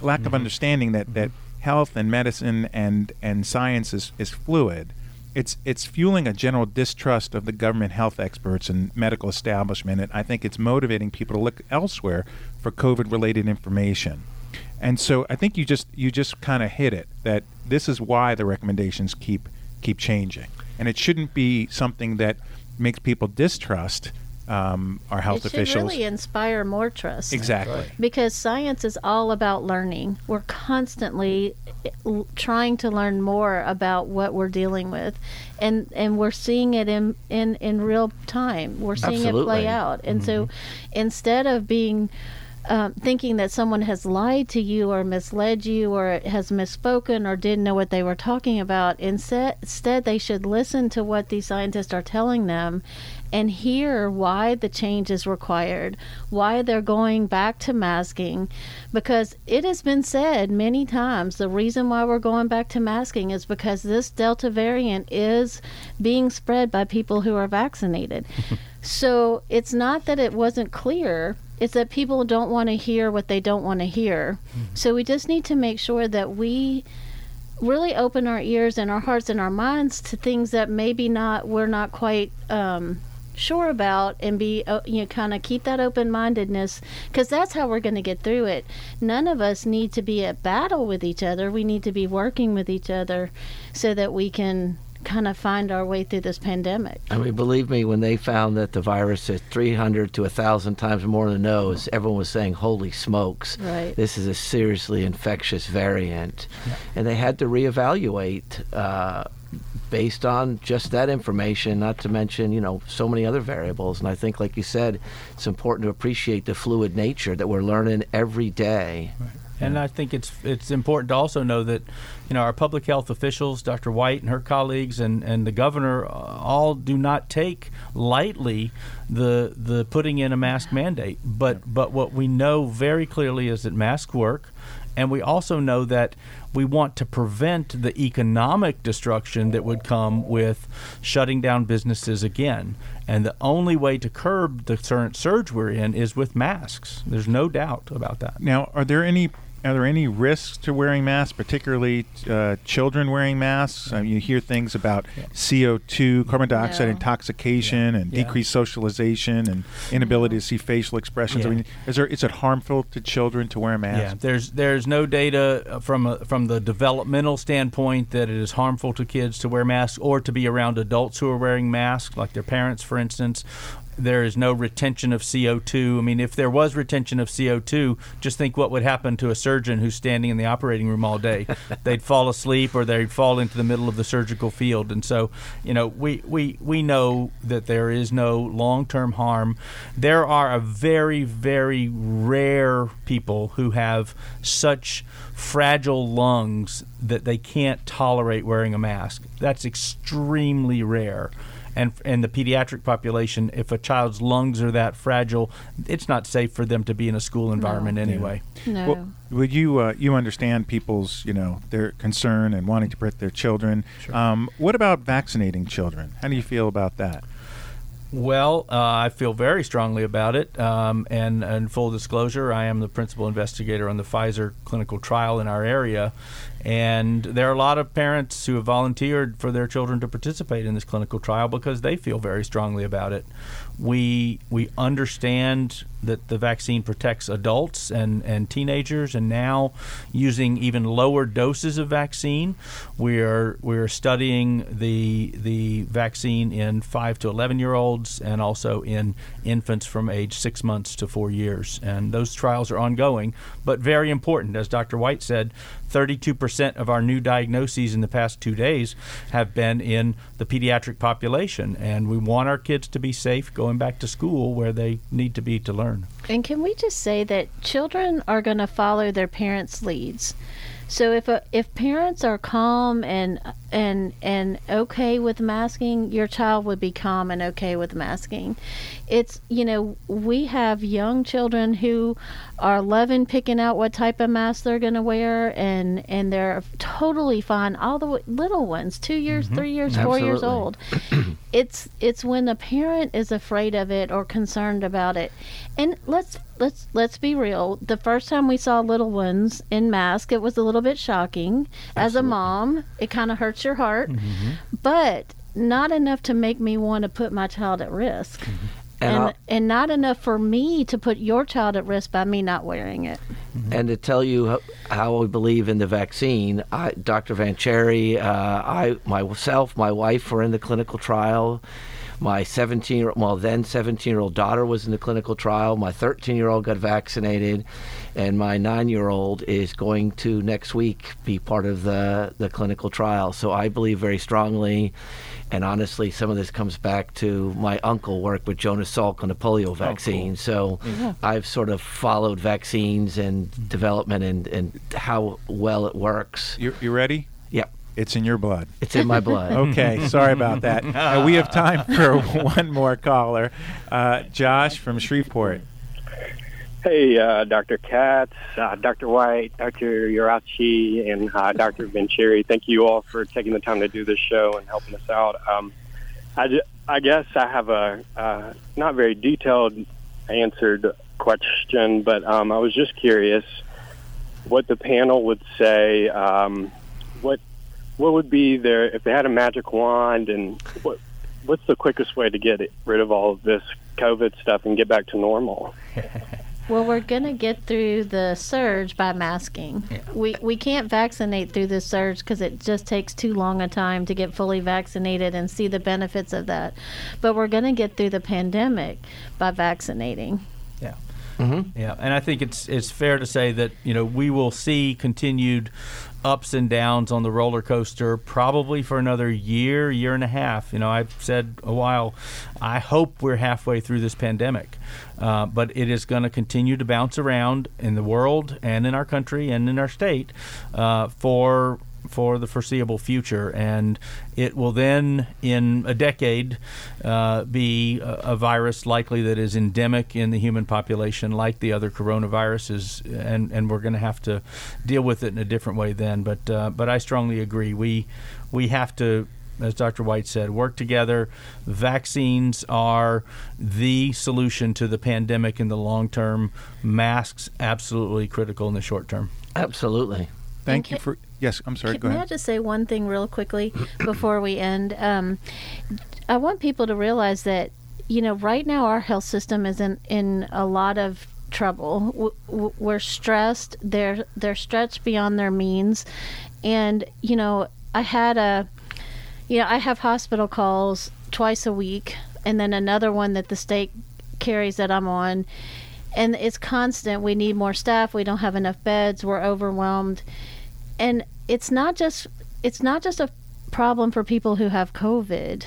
that health and medicine and science is fluid. It's fueling a general distrust of the government health experts and medical establishment, and I think it's motivating people to look elsewhere for COVID-related information. And so I think you just kind of hit it, that this is why the recommendations keep changing, and it shouldn't be something that makes people distrust our health officials. It should really inspire more trust. Exactly. Because science is all about learning. We're constantly trying to learn more about what we're dealing with. And we're seeing it in real time. We're seeing it play out. And so instead of being thinking that someone has lied to you or misled you or has misspoken or didn't know what they were talking about, instead they should listen to what these scientists are telling them and hear why the change is required, why they're going back to masking, because it has been said many times the reason why we're going back to masking is because this Delta variant is being spread by people who are vaccinated. So it's not that it wasn't clear, it's that people don't want to hear what they don't want to hear. So we just need to make sure that we really open our ears and our hearts and our minds to things that maybe we're not quite sure about, and be kind of keep that open-mindedness, because that's how we're going to get through it. None of us need to be at battle with each other. We need to be working with each other so that we can kind of find our way through this pandemic. I mean, believe me, when they found that the virus is 300 to 1,000 times more in the nose, everyone was saying, holy smokes, Right. this is a seriously infectious variant. Yeah. And they had to reevaluate based on just that information, not to mention, so many other variables. And I think, like you said, it's important to appreciate the fluid nature that we're learning every day. Right. And I think it's important to also know that, our public health officials, Dr. White and her colleagues, and the governor, all do not take lightly the putting in a mask mandate. But what we know very clearly is that masks work, and we also know that we want to prevent the economic destruction that would come with shutting down businesses again. And the only way to curb the current surge we're in is with masks. There's no doubt about that. Now, are there any risks to wearing masks, particularly children wearing masks? You hear things about CO2, carbon dioxide intoxication, and decreased socialization, and inability to see facial expressions. Yeah. I mean, is it harmful to children to wear a mask? Yeah, there's no data from the developmental standpoint that it is harmful to kids to wear masks or to be around adults who are wearing masks, like their parents, for instance. There is no retention of CO2. I mean, if there was retention of CO2, just think what would happen to a surgeon who's standing in the operating room all day. They'd fall asleep, or they'd fall into the middle of the surgical field. And so, we know that there is no long-term harm. There are a very, very rare people who have such fragile lungs that they can't tolerate wearing a mask. That's extremely rare. And the pediatric population, if a child's lungs are that fragile, it's not safe for them to be in a school environment anyway. No. Well, would you understand people's their concern and wanting to protect their children? Sure. What about vaccinating children? How do you feel about that? Well, I feel very strongly about it. And in full disclosure, I am the principal investigator on the Pfizer clinical trial in our area. And there are a lot of parents who have volunteered for their children to participate in this clinical trial because they feel very strongly about it. We understand that the vaccine protects adults and teenagers, and now using even lower doses of vaccine, we're studying the vaccine in 5 to 11-year-olds and also in infants from age 6 months to 4 years. And those trials are ongoing, but very important. As Dr. White said, 32% of our new diagnoses in the past 2 days have been in the pediatric population, and we want our kids to be safe going back to school where they need to be to learn. And can we just say that children are going to follow their parents' leads? So if parents are calm and okay with masking, your child would be calm and okay with masking. It's, we have young children who are loving picking out what type of mask they're going to wear, and they're totally fine. All the little ones, 2 years, 3 years, 4 years old. It's when the parent is afraid of it or concerned about it. And let's be real. The first time we saw little ones in mask, it was a little bit shocking. As a mom, it kind of hurts your heart, but not enough to make me want to put my child at risk. And not enough for me to put your child at risk by me not wearing it. And to tell you how we believe in the vaccine, Dr. Vancheri, myself, my wife were in the clinical trial. My 17-year-old daughter was in the clinical trial. My 13-year-old got vaccinated, and my 9-year-old is going to next week be part of the clinical trial. So I believe very strongly, and honestly, some of this comes back to my uncle worked with Jonas Salk on the polio vaccine. Cool. So I've sort of followed vaccines and development and how well it works. You ready? Yep. It's in your blood. It's in my blood. Okay, sorry about that. We have time for one more caller. Josh from Shreveport. Hey, Dr. Katz, Dr. White, Dr. Urachi, and Dr. Vancheri. Thank you all for taking the time to do this show and helping us out. I guess I have a not very detailed answered question, but I was just curious what the panel would say. What would be their, if they had a magic wand, and what's the quickest way to get rid of all of this COVID stuff and get back to normal? Well, we're going to get through the surge by masking. Yeah. We can't vaccinate through this surge because it just takes too long a time to get fully vaccinated and see the benefits of that. But we're going to get through the pandemic by vaccinating. Yeah. Mm-hmm. Yeah, and I think it's fair to say that, we will see continued ups and downs on the roller coaster probably for another year and a half. I've said a while, I hope we're halfway through this pandemic, but it is going to continue to bounce around in the world and in our country and in our state for the foreseeable future, and it will then, in a decade, be a virus likely that is endemic in the human population, like the other coronaviruses, and we're going to have to deal with it in a different way then. But I strongly agree. We have to, as Dr. White said, work together. Vaccines are the solution to the pandemic in the long term. Masks absolutely critical in the short term. Absolutely. Thank you for... Yes, I'm sorry, go May I ahead. just say one thing real quickly before we end? I want people to realize that, right now our health system is in a lot of trouble. We're stressed. They're stretched beyond their means. And, I have hospital calls twice a week, and then another one that the state carries that I'm on. And it's constant. We need more staff. We don't have enough beds. We're overwhelmed. And it's not just a problem for people who have COVID.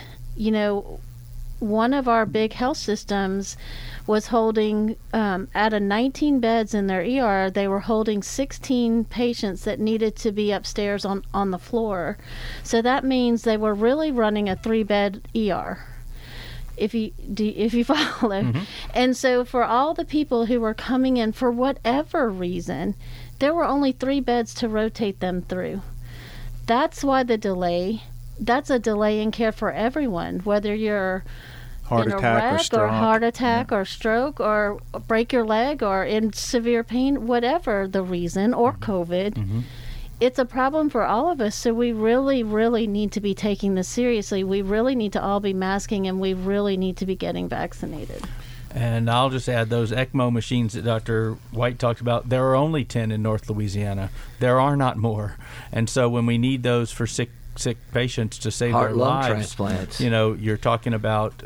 One of our big health systems was holding, out of 19 beds in their ER, they were holding 16 patients that needed to be upstairs on the floor. So that means they were really running a 3-bed ER. If you follow. Mm-hmm. And so for all the people who were coming in for whatever reason, there were only 3 beds to rotate them through. That's why that's a delay in care for everyone, whether you're Heart in a attack or wreck stroke. or heart attack or stroke or break your leg or in severe pain, whatever the reason, or COVID. Mm-hmm. It's a problem for all of us, so we really, really need to be taking this seriously. We really need to all be masking, and we really need to be getting vaccinated. And I'll just add, those ECMO machines that Dr. White talked about, there are only 10 in North Louisiana. There are not more. And so when we need those for sick patients to save Heart, their lung lives, transplants. You're talking about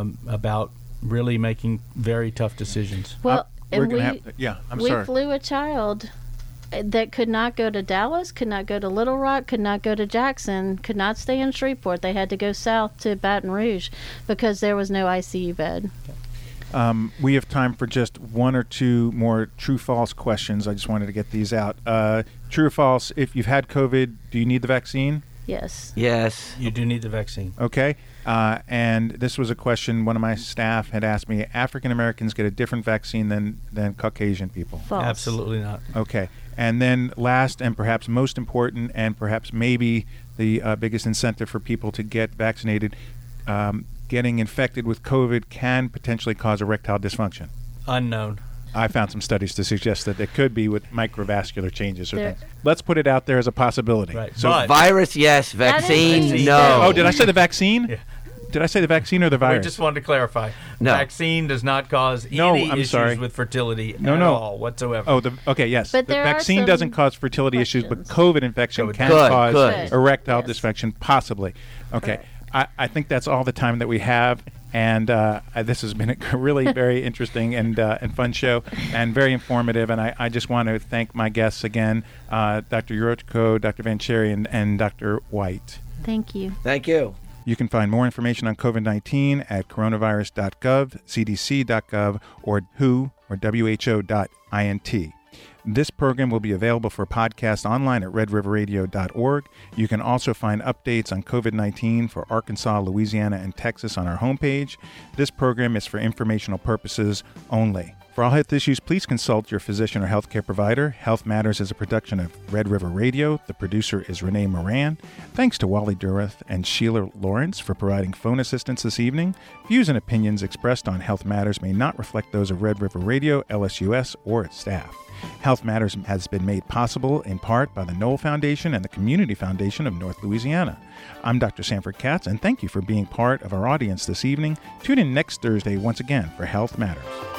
really making very tough decisions. Well, We're and gonna have, we sorry. flew a child that could not go to Dallas, could not go to Little Rock, could not go to Jackson, could not stay in Shreveport. They had to go south to Baton Rouge because there was no ICU bed. We have time for just one or two more true-false questions. I just wanted to get these out. True or false, if you've had COVID, do you need the vaccine? Yes. Yes. You do need the vaccine. Okay. And this was a question one of my staff had asked me. African Americans get a different vaccine than Caucasian people. False. Absolutely not. Okay. And then last and perhaps most important and perhaps maybe the biggest incentive for people to get vaccinated, getting infected with COVID can potentially cause erectile dysfunction. Unknown. I found some studies to suggest that it could be with microvascular changes or There- things. Let's put it out there as a possibility. Right. So, But Virus, yes. Vaccine, Vaccine. no. oh, did I say the vaccine? Yeah. Did I say the vaccine or the we virus? just wanted to clarify. No. Vaccine does not cause No, any I'm issues sorry. with fertility No, at no. all whatsoever. Oh, okay, yes. But the there are vaccine some doesn't cause fertility issues, but questions. COVID infection Good, can good. cause erectile Yes. dysfunction, possibly. Okay. I think that's all the time that we have. And this has been a really very interesting and fun show and very informative. And I just want to thank my guests again, Dr. Yurchko, Dr. Vancheri, and Dr. White. Thank you. Thank you. You can find more information on COVID-19 at coronavirus.gov, cdc.gov, or WHO or WHO.int. This program will be available for podcast online at redriverradio.org. You can also find updates on COVID-19 for Arkansas, Louisiana, and Texas on our homepage. This program is for informational purposes only. For all health issues, please consult your physician or healthcare provider. Health Matters is a production of Red River Radio. The producer is Renee Moran. Thanks to Wally Durath and Sheila Lawrence for providing phone assistance this evening. Views and opinions expressed on Health Matters may not reflect those of Red River Radio, LSUS, or its staff. Health Matters has been made possible in part by the Knoll Foundation and the Community Foundation of North Louisiana. I'm Dr. Sanford Katz, and thank you for being part of our audience this evening. Tune in next Thursday once again for Health Matters.